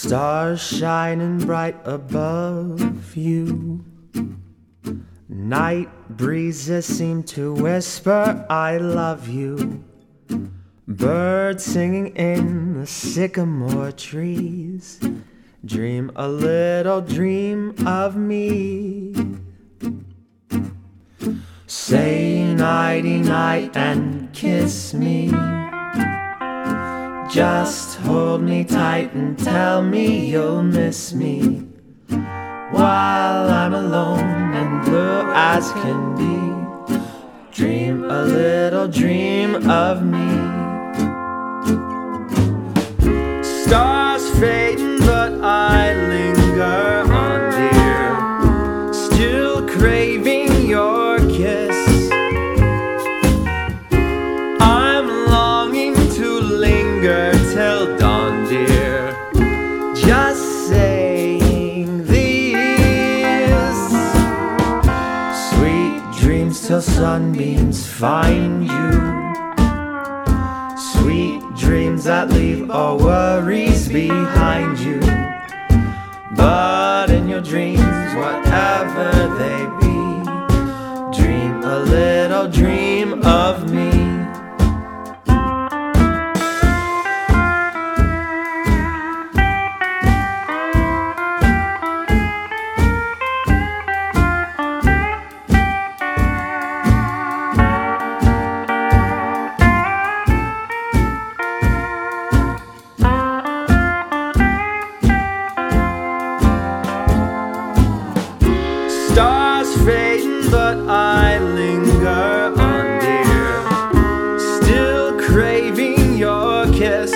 Stars shining bright above you. Night breezes seem to whisper, I love you. Birds singing in the sycamore trees. Dream a little dream of me. Say nighty night and kiss me. Just hold me tight and tell me you'll miss me while I'm alone and blue as can be. Dream a little dream of me. Stars fading but I linger on, dear, still craving your kiss. I'm longing to linger till dawn, dear, just saying these sweet dreams till sunbeams find you. Sweet dreams that leave all worries behind you. But in your dreams, whatever they be, dream a little dream of me. Stars fading but I linger on, dear, still craving your kiss.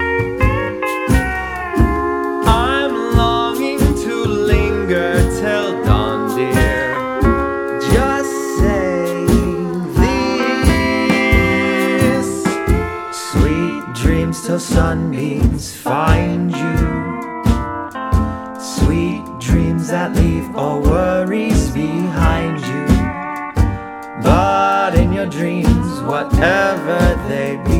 I'm longing to linger till dawn, dear, just saying these sweet dreams till sunbeams find you. Sweet dreams that leave all worries behind you. But in your dreams, whatever they be,